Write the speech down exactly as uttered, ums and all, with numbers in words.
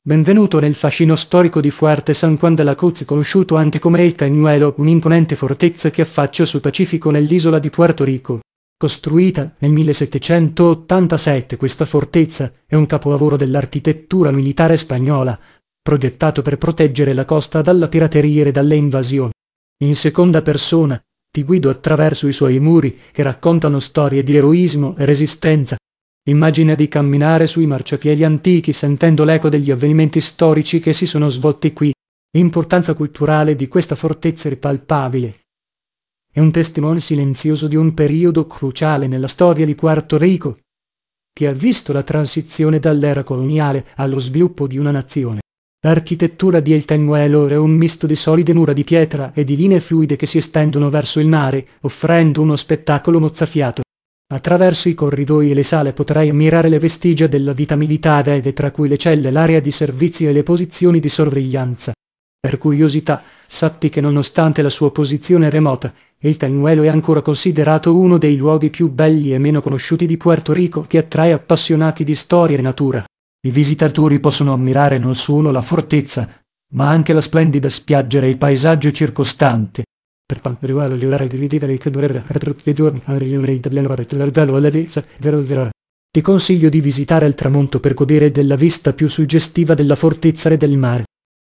Benvenuto nel fascino storico di Fuerte San Juan de la Cruz, conosciuto anche come El Cañuelo, un'imponente fortezza che affaccia sul Pacifico nell'isola di Puerto Rico. Costruita nel millesettecentottantasette, questa fortezza è un capolavoro dell'architettura militare spagnola, progettato per proteggere la costa dalla pirateria e dalle invasioni. In seconda persona ti guido attraverso i suoi muri che raccontano storie di eroismo e resistenza. Immagina di camminare sui marciapiedi antichi sentendo l'eco degli avvenimenti storici che si sono svolti qui. L'importanza culturale di questa fortezza è palpabile. È un testimone silenzioso di un periodo cruciale nella storia di Puerto Rico, che ha visto la transizione dall'era coloniale allo sviluppo di una nazione. L'architettura di El Cañuelo è un misto di solide mura di pietra e di linee fluide che si estendono verso il mare, offrendo uno spettacolo mozzafiato. Attraverso i corridoi e le sale potrai ammirare le vestigia della vita militare, ed tra cui le celle, l'area di servizio e le posizioni di sorveglianza. Per curiosità, sappi che nonostante la sua posizione remota, il Cañuelo è ancora considerato uno dei luoghi più belli e meno conosciuti di Puerto Rico, che attrae appassionati di storia e natura. I visitatori possono ammirare non solo la fortezza, ma anche la splendida spiaggia e il paesaggio circostante. Per quanto riguarda gli orari di visita, ti consiglio di visitare al tramonto per godere della vista più suggestiva della fortezza e del mare.